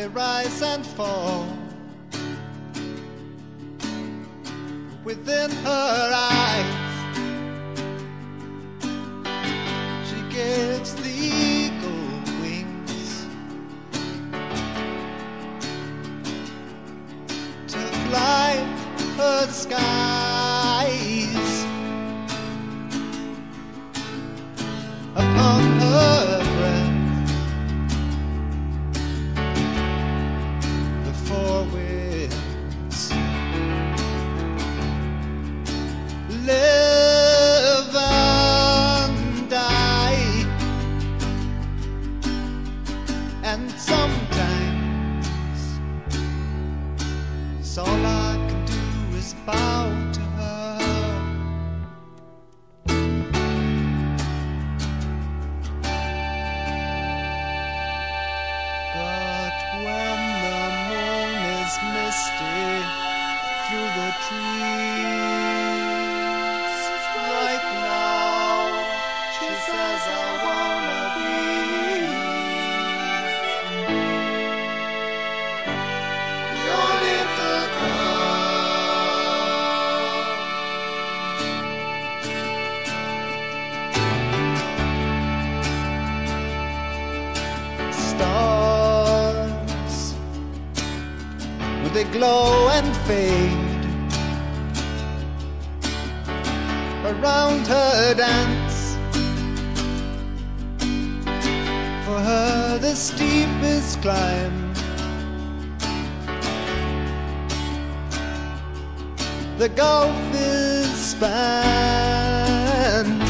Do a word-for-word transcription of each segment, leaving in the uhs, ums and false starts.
rise and fall within her eyes. She gives the eagle wings to fly her skies. Upon her breath the four winds live and die, and sometimes it's all I can do is bow to her. But when the moon is misty through the trees, right now she says I wanna be your little girl. Stars, will they glow and fade around her dance? For her the steepest climb, the gulf is spanned.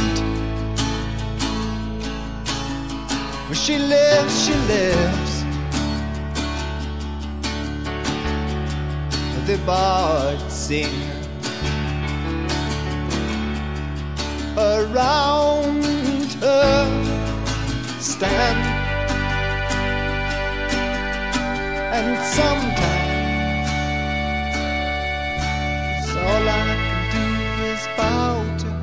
Where she lives, she lives. The birds sing around her stand, and sometimes all I can do is bow to her.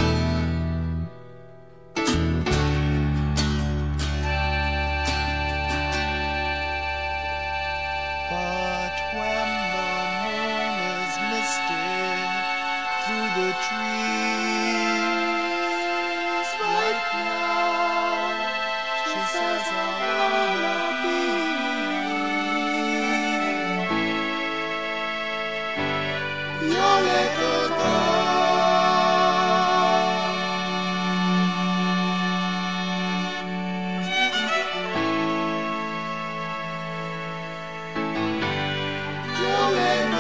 But when the moon is misty through the trees, right now she says I wanna be your little girl. Your little